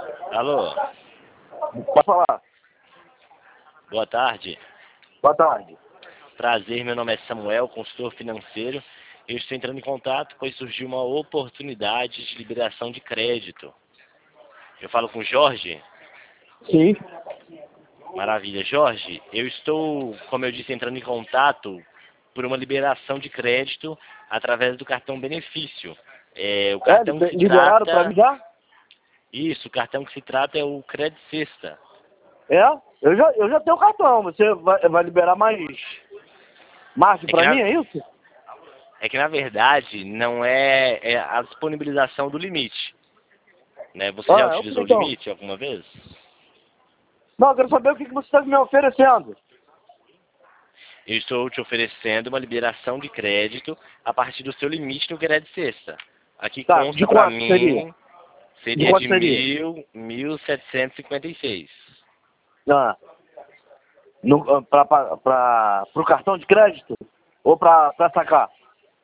Alô, Pode falar. boa tarde. Boa tarde. Prazer, meu nome é Samuel, consultor financeiro. Eu estou entrando em contato, pois surgiu uma oportunidade de liberação de crédito. Eu falo com o Jorge? Sim. Maravilha. Jorge, eu estou, como eu disse, entrando em contato por uma liberação de crédito através do cartão benefício. O cartão que se Liberaram pra trata... mim já? Isso, o cartão que se trata é o Credit Sexta. É? Eu já tenho o cartão. Você vai liberar mais margem pra mim, é isso? É que, na verdade, não é a disponibilização do limite. Né? Você já É o que utilizou o então? limite alguma vez? Não, eu quero saber o que você está me oferecendo. Eu estou te oferecendo uma liberação de crédito a partir do seu limite no Credit Sexta. Aqui Tá, de consta para quanto seria? mim, De seria quanto de seria? 1.756. Ah, pro cartão de crédito? Ou pra sacar?